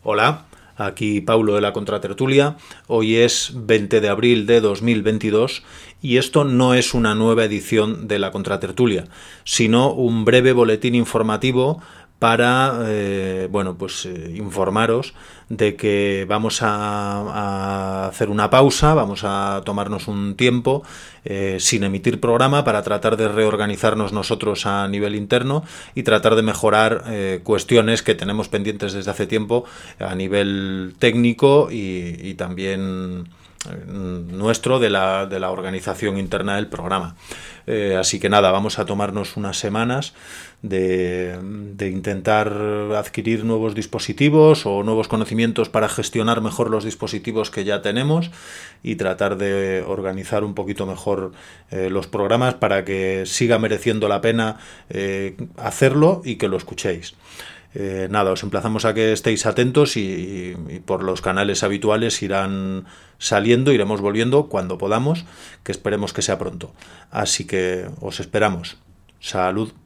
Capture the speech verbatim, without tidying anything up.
Hola, aquí Paulo de la Contratertulia. Hoy es veinte de abril de dos mil veintidós y esto no es una nueva edición de la Contratertulia, sino un breve boletín informativo para eh, bueno, pues, eh, informaros de que vamos a, a hacer una pausa, vamos a tomarnos un tiempo eh, sin emitir programa para tratar de reorganizarnos nosotros a nivel interno y tratar de mejorar eh, cuestiones que tenemos pendientes desde hace tiempo a nivel técnico y, y también nuestro de la, de la organización interna del programa. Eh, así que nada, vamos a tomarnos unas semanas de, de intentar adquirir nuevos dispositivos o nuevos conocimientos para gestionar mejor los dispositivos que ya tenemos y tratar de organizar un poquito mejor eh, los programas para que siga mereciendo la pena eh, hacerlo y que lo escuchéis. Eh, nada, os emplazamos a que estéis atentos y, y, y por los canales habituales irán saliendo, iremos volviendo cuando podamos, que esperemos que sea pronto. Así que os esperamos. Salud.